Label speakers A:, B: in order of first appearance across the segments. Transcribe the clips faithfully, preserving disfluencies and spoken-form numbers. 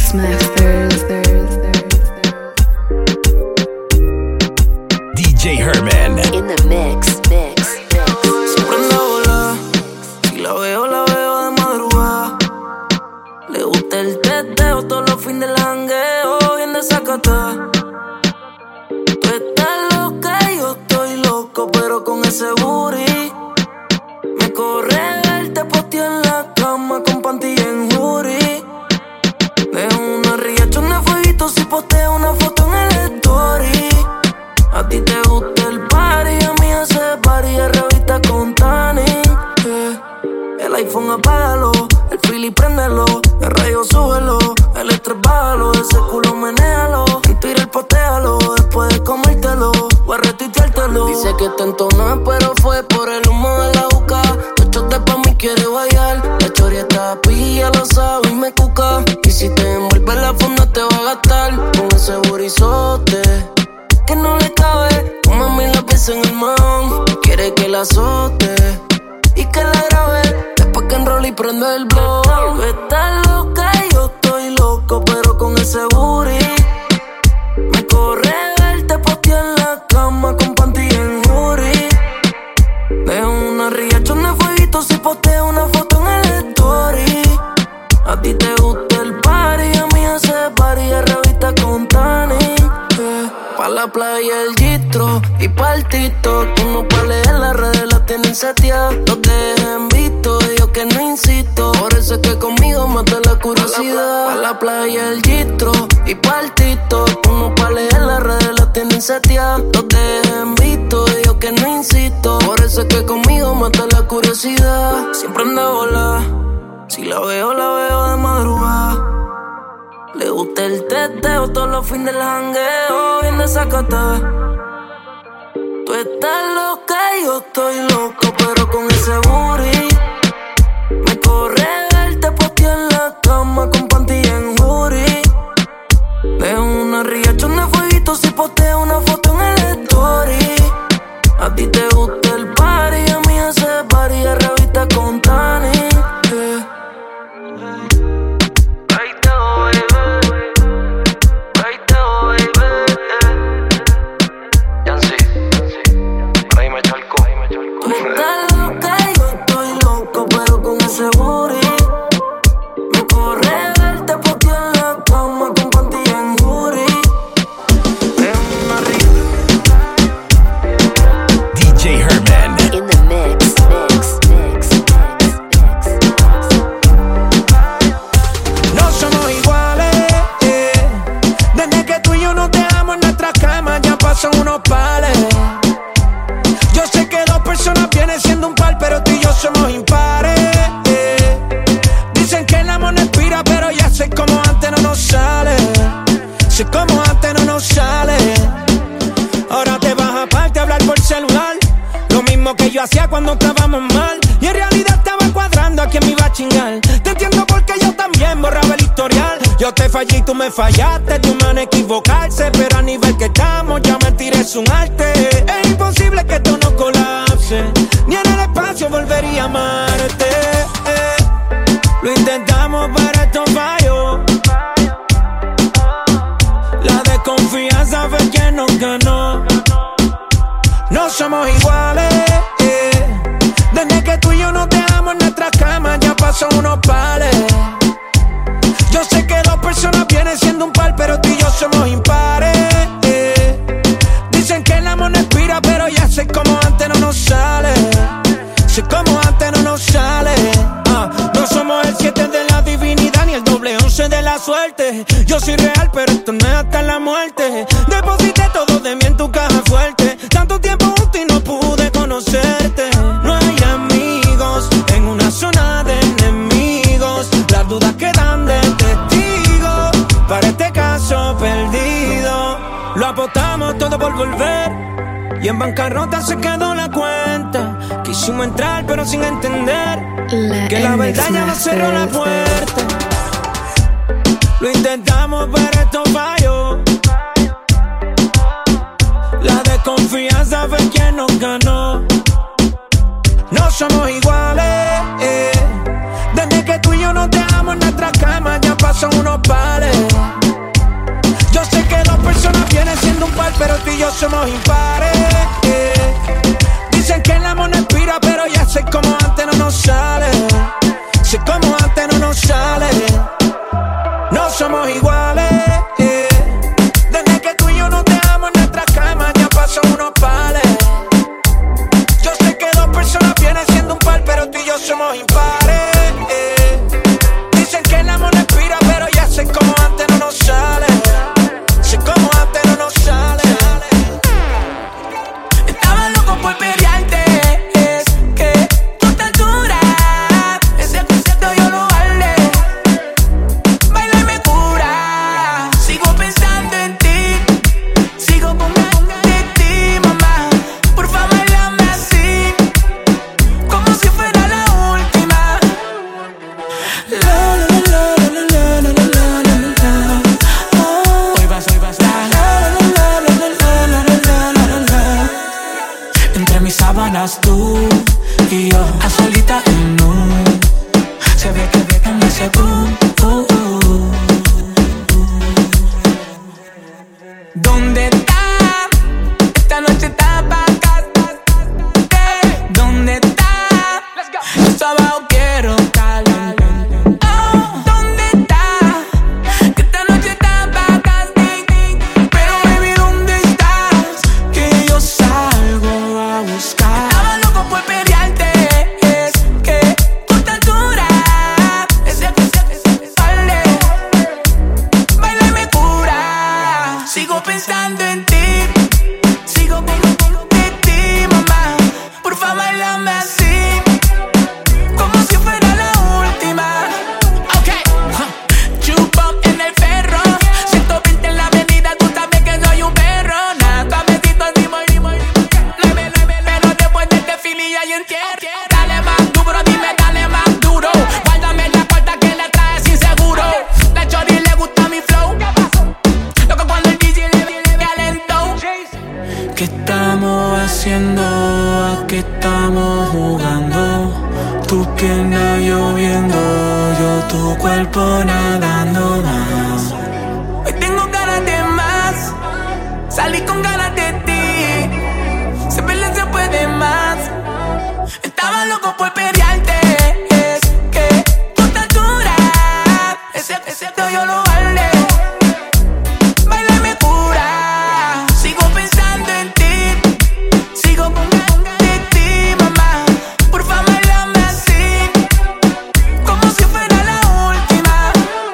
A: Mixmasters.
B: D J Herman.
C: In the mix, mix, mix.
D: Siempre anda a volar. Si la veo, la veo de madrugada. Le gusta el teteo, todos los fines de jangueo, bien desacata. Tú estás loca y yo estoy loco, pero con ese booty me corre verte posteo en la cama con panty en jury. De una riachón de fueguito si posteo una foto en el story. A ti te gusta el party, a mí ese party es revista con tanning, yeah. El iPhone apágalo, el Philly préndelo, el radio súbelo, el estrés bájalo, ese culo menéalo, en Twitter postéalo, después de comértelo, voy a retuiteártelo. Dice que te entonó, pero fue por el humo de la boca. Dos chotes pa' mí quiere bailar, la choria está pilla, lo sabe y me cuca. Y si te envuelve la funda te va a gastar con ese burizote que no le cabe. Tu mami la pieza en el man, quiere que la azote y que la grabe después que enrolle y prende el blog. Tú estás loca y yo estoy loco, pero con ese booty me corre verte posteo en la cama con panty en jury. De una riachón de fueguito si posteo una foto en el story. A ti te gusta el party, a mí ese party es revista con tanning, yeah. Pa' la playa el gistro y pa'l TikTok. Uno pa' leer las redes la tienen seteada. Los dejen visto, yo que no insisto. Por eso es que conmigo mata la curiosidad. Pa' la playa el gistro y pa'l TikTok. Uno pa' leer las redes la tienen seteada. Los dejen visto, yo que no insisto. Por eso es que conmigo mata la curiosidad. Siempre anda a volar. Si la veo, la veo de madrugada. Le gusta el teteo, todos los fines del jangueo, bien desacata. Tú estás loca y yo estoy loco, pero con ese booty me corre verte posteo en la cama con panty en jury. De una riachón de fueguito si posteo una foto en el story. A ti te gusta el party, a mí ese party es revista con tanning, yeah.
E: Son unos pales. Yo sé que dos personas vienen siendo un par, pero tú y yo somos impares, eh. Dicen que el amor no expira, pero ya sé como antes no nos sale. Sé como antes no nos sale. Ahora te vas aparte a hablar por celular, lo mismo que yo hacía cuando estábamos mal. Y en realidad estaba cuadrando a quién me iba a chingar. Te entiendo porque yo también borraba el historial. Yo te fallé y tú me fallaste, tu mano equivocarse, pero a nivel que estamos ya mentir es un arte. Es imposible que esto no colapse, ni en el espacio volvería a amarte, eh. Lo intentamos pero esto falló. La desconfianza fue quien nos ganó. No somos iguales, eh. Desde que tú y yo nos dejamos en nuestras camas ya pasó unos pales. Yo sé que dos personas vienen siendo un par, pero tú y yo somos impares, eh. Dicen que el amor no expira, pero ya sé como antes no nos sale. Sé como antes no nos sale, ah. No somos el siete de la divinidad ni el doble once de la suerte. Yo soy real, pero esto no es hasta la muerte. Deposité todo de mí en tu caja fuerte. Tanto tiempo juntos y no pude conocerte. No hay amigos en una zona de enemigos. Las dudas quedan de testigo para este caso perdido. Lo apostamos todo por volver y en bancarrota se quedó la cuenta. Quisimos entrar pero sin entender la que la verdad ya nos cerró la puerta. Lo intentamos pero esto falló. La desconfianza fue quien nos ganó. No somos iguales, eh. Desde que tú y yo nos dejamos en nuestras camas ya pasan unos pares. par, pero tú y yo somos impares. eh. Dicen que el amor no expira, pero ya sé como antes no nos sale. Sé como antes no nos sale. No somos iguales. eh. Desde que tú y yo nos dejamos en nuestra cama, ya pasó unos pales. Yo sé que dos personas vienen siendo un par, pero tú y yo somos impares. eh. Dicen que el amor no expira, pero ya sé como antes no nos sale. Sé como antes no nos sale.
D: Estaba loco por pelearte. Es que tú estás dura. Ese concierto yo lo vale. Baila y me cura. Sigo pensando en ti. Sigo pensando en ti, mamá. Por favor, bailame así, como si fuera la última. La, la, la, la, la, la, la, la, la, la. Oh. Hoy vas, hoy vas, la, la, la, la, la, la, la, la, la, la, la. Entre mis sábanas tú y yo, a solita en un. Se ve que ve en ese boom. Uh, uh. ¿Dónde está? Esta noche está pa' acá. ¿Dónde está? Yo abajo quiero calar. Oh, ¿dónde está? Que esta noche está pa' acá. Pero baby, ¿dónde estás? Que yo salgo a buscar. Estaba loco por pelearte. Es que tú estás dura. Ese ese sale. Baila y me cura. Sigo pensando en ti. Sigo pensando en ti, mamá. Por favor, bailame así, como si fuera la última. Ok, huh. Chupón en el ferro. ciento veinte en la avenida, tú sabes que soy un perro. Nada, cabecito así voy. Nueve, nueve, pero después de este fili ya yo entierro. Dale más duro, dime, dale más duro. Guárdame la puerta que la trae sin seguro. La chori le gusta mi flow. Loco cuando el D J le le alentó. ¿Qué estamos haciendo? ¿A qué estamos jugando? Tu pierna lloviendo, yo tu cuerpo nadando más. Hoy tengo ganas de más, salí con ganas de ti. Se pelea, se puede más. Estaba loco por pelearte. Es que tú estás dura. Ese, ese yo lo vale. Baila y me cura. Sigo pensando en ti. Sigo pensando en ti, mamá. Por favor, bailame así, como si fuera la última.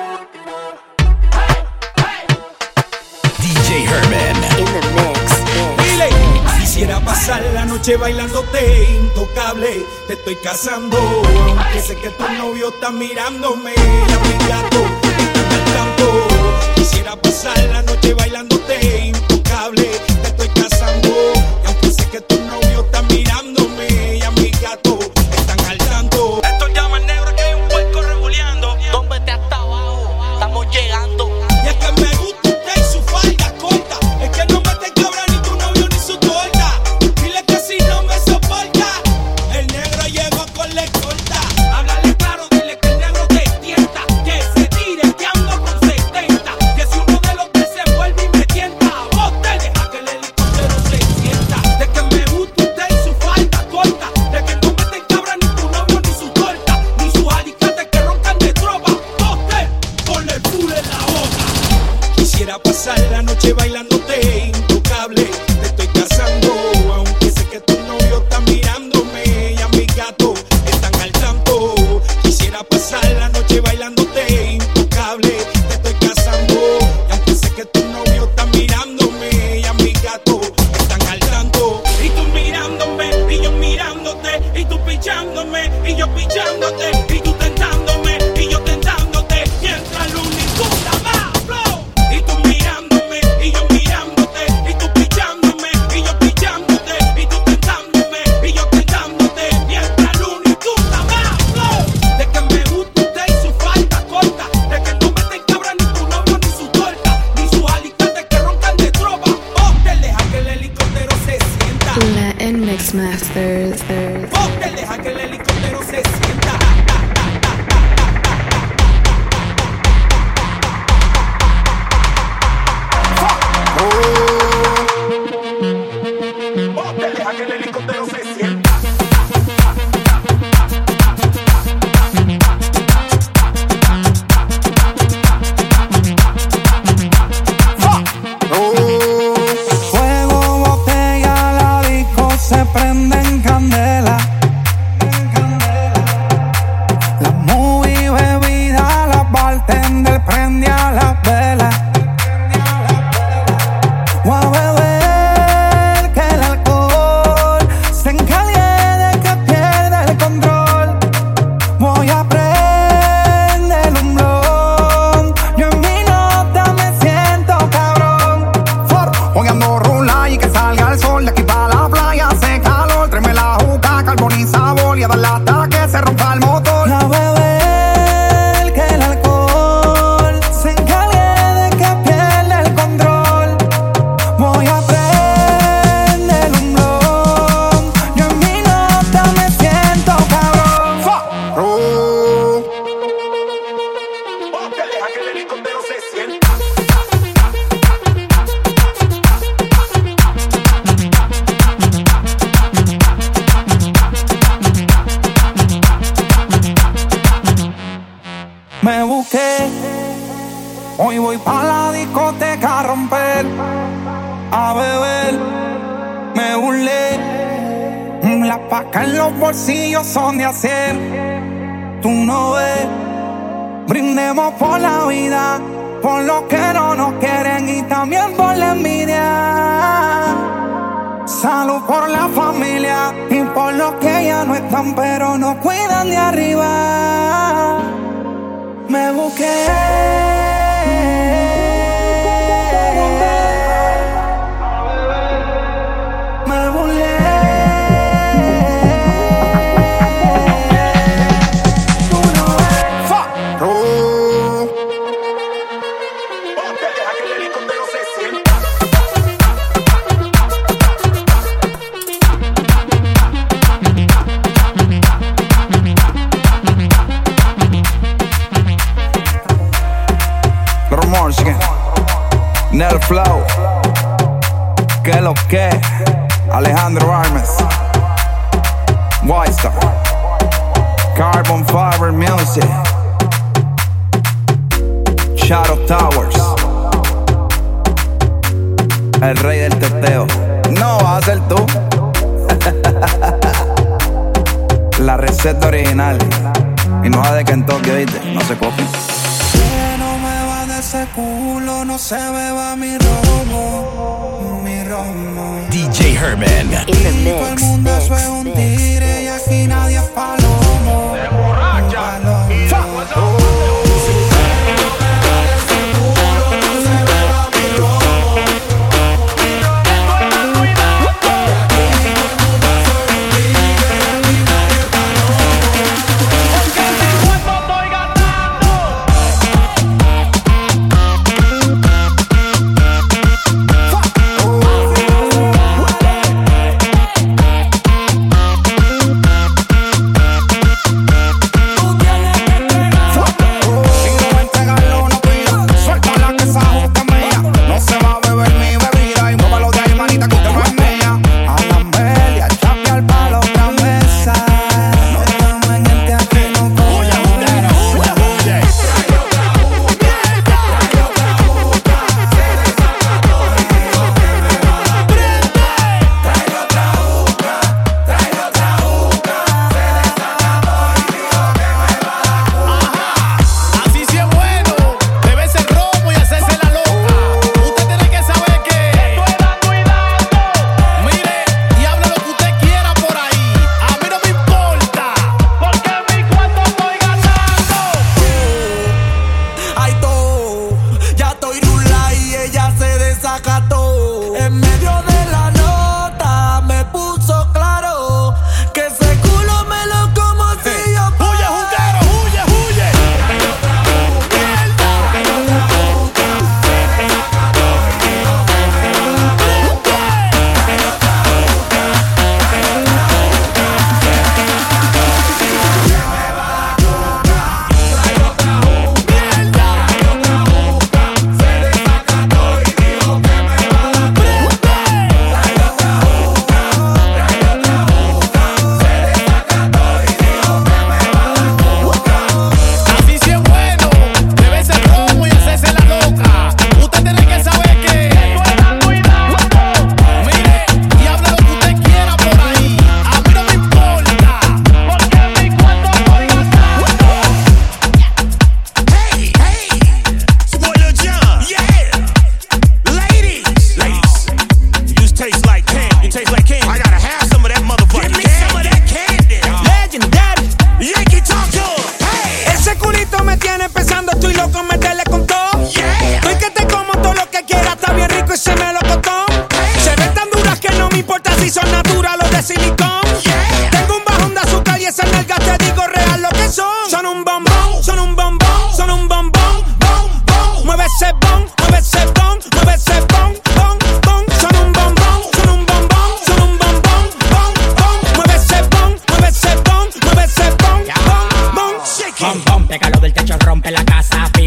A: D J Herman.
C: In the mix.
B: Dile, quisiera pasar la noche bailándote intocable. Te estoy casando, aunque sé que tu novio está mirándome. A mi gato está al tanto. Quisiera pasar la noche bailándote intocable. Te estoy casando, y aunque sé que tu novio está mirándome. A mi gato están al tanto. Esto llama el negro que hay un puerco rebuleando.
F: Tómate hasta abajo, estamos llegando.
B: Y es que me gusta usted y su falda corta. Es que no me te cabra ni tu novio ni su torta. Dile que si no me soporta, el negro llegó con la escolta. Háblale claro, dile que el negro te tienta. Que se tire, que ando con setenta. Que si uno de los tres se vuelve y me tienta, vos te deja que el helicóptero se sienta. De que me gusta usted y su falda corta. De que no me te cabra ni tu novio ni su torta. Ni sus alicates que roncan de tropa. Vos te ponle el full en la boca. Quisiera pasar la noche bailándote intocable. Te estoy casando, aunque sé que tu novio está mirándome. Y a mi gato están al tanto. Quisiera pasar la noche bailándote intocable. Te estoy casando, y aunque sé que tu novio está mirándome. Y a mi gato están al tanto. Y tú mirándome, y yo mirándote. Y tú pichándome, y yo pichándote. Y tú tentándome, y yo tentándote. Mientras lo único más flow. Y tú mirándome, y yo mirándote. Y
E: deja que el helicóptero se sienta.
G: Me busqué, hoy voy pa' la discoteca a romper, a beber, me burlé. Las pacas en los bolsillos son de hacer, tú no ves. Brindemos por la vida, por los que no nos quieren y también por la envidia. Salud por la familia y por los que ya no están pero nos cuidan de arriba. Me busqué, me burlé. Tú no ves. Fuck. Oh.
E: Ponte, deja que el helicóptero se sienta.
G: Nel Flow, que lo que, Alejandro Armes, White Star, Carbon Fiber Music, Shadow Towers, el rey del teteo. No vas a ser tú. La receta original y no va de Kentucky, ¿viste? No se copia.
H: Ese culo no se beba mi romo, mi romo.
A: D J Herman.
C: In the
H: Todo el
C: mix,
H: mundo
C: mix,
H: eso es un
C: mix.
H: tigre y aquí nadie es palomo.
E: Emborracha. Y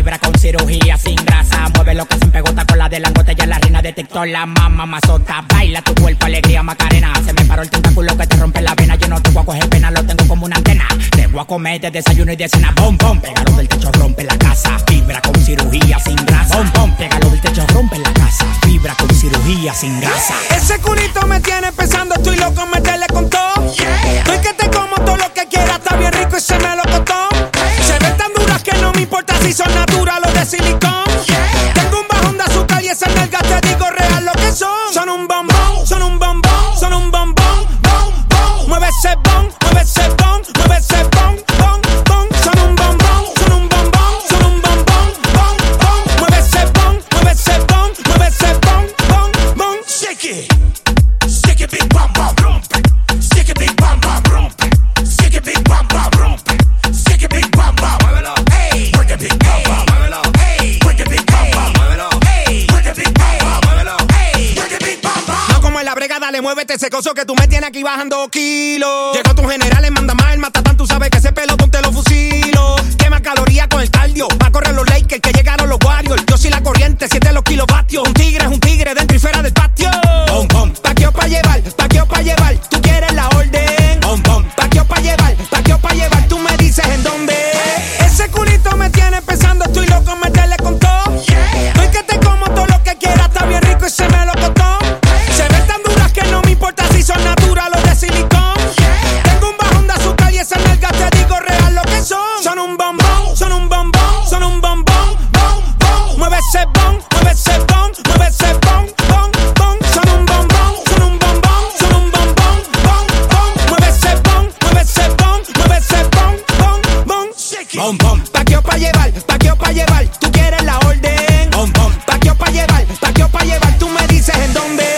I: fibra con cirugía sin grasa. Mueve lo que se empegota con la de langote. Ya la reina de TikTok, la mamá mazota. Baila tu cuerpo, alegría, Macarena. Se me paró el tentáculo que te rompe la vena. Yo no te voy a coger pena, lo tengo como una antena. Te voy a comer de desayuno y de cena. Bom, bom, pégalo del techo, rompe la casa. Fibra con cirugía sin grasa. Bom, bom, pégalo del techo, rompe la casa. Fibra con cirugía sin grasa.
E: Ese culito me tiene pensando, estoy loco en meterle con todo. Yeah. Estoy que te como todo lo que quiera, está bien rico y se me lo costó. Hey. Se ven tan duras que no me importa si son naturales o de silicón. Yeah. Tengo un bajón de azúcar y esas nalgas te digo real lo que son. Son un bombón, son un bombón, son un bombón, bom, bom. Mueve ese bon, mueve ese bon, mueve ese bon, bon, bon. Son un bombón, son un bombón, son un bombón, bom, bom. Mueve ese bon, mueve ese bon, mueve ese bon, bon, bon.
B: Shake it, shake it, big bam bam, rompe. Shake it, big bam bam, rompe. Shake it, big bam bam, rompe. Shake it, big bam bam, muévelo, hey. Work it, big bam bam, muévelo, hey. Work it, big bam bam, muévelo, hey. Work it, big bam bam, muévelo, hey. Work it, big bam bam.
E: No como en la brega, dale, muévete ese coso que tú me tienes aquí bajando kilos. Llegó tu general, le manda más el matatán, tú sabes que ese pelotón te lo fusilo. Quema calorías con el cardio, va a correr los Lakers que llegaron los Warriors. Yo soy la corriente, siete los kilovatios. Un tigre es un tigre dentro y fuera del patio. Bom, bom. Paqueo pa' llevar, paqueo pa' llevar, tú quieres la orden. Bom, bom. Paqueo pa' llevar, paqueo pa' llevar, tú me dices en dónde. Ese culito me tiene pensando, estoy loco en meterle con todo. Yeah. Estoy que te como todo lo que quiera, está bien rico y se me lo costó. Se ven tan duras que no me importa si son naturales o de silicón. Yeah. Tengo un bajón de azúcar y esas nalgas te digo real lo que son. Son un bombón, son un bombón, son un bombón, bom, bom. Mueve ese bon, mueve ese bon, mueve ese bon, bon, bon. Son un bombón, son un bombón, son un bombón, bom, bom. Mueve ese bon, mueve ese bon, mueve ese bon, bon, bon.
B: Shake it.
E: Bom, bom. Paqueo pa' llevar, paqueo pa' llevar, tú quieres la orden. Bom, bom. Paqueo pa' llevar, paqueo pa' llevar, tú me dices en dónde.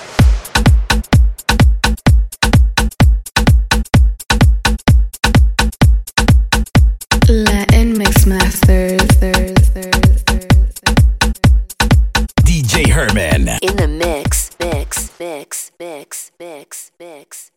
C: Latin Mix Masters.
A: D J Herman.
C: In the mix, mix, mix, mix, mix.